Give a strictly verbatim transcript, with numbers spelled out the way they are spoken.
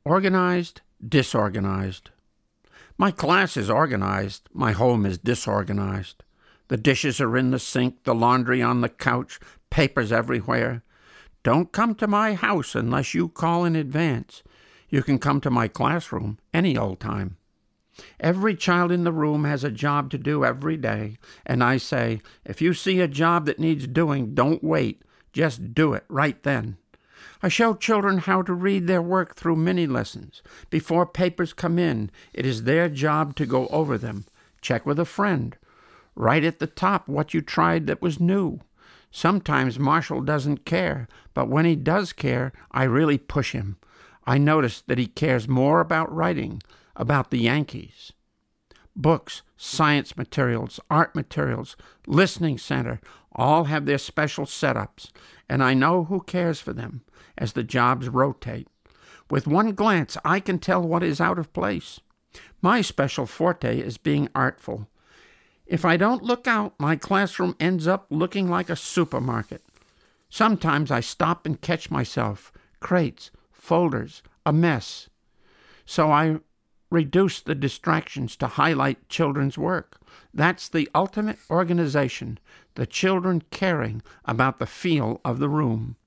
Organized, disorganized. My class is organized. My home is disorganized. The dishes are in the sink, the laundry on the couch, papers everywhere. Don't come to my house unless you call in advance. You can come to my classroom any old time. Every child in the room has a job to do every day, and I say, if you see a job that needs doing, don't wait. Just do it right then. I show children how to read their work through mini lessons. Before papers come in, it is their job to go over them. Check with a friend. Write at the top what you tried that was new. Sometimes Marshall doesn't care, but when he does care, I really push him. I notice that he cares more about writing, about the Yankees. Books, science materials, art materials, listening center, all have their special setups, and I know who cares for them as the jobs rotate. With one glance, I can tell what is out of place. My special forte is being artful. If I don't look out, my classroom ends up looking like a supermarket. Sometimes I stop and catch myself. Crates, folders, a mess. So I reduce the distractions to highlight children's work. That's the ultimate organization, the children caring about the feel of the room.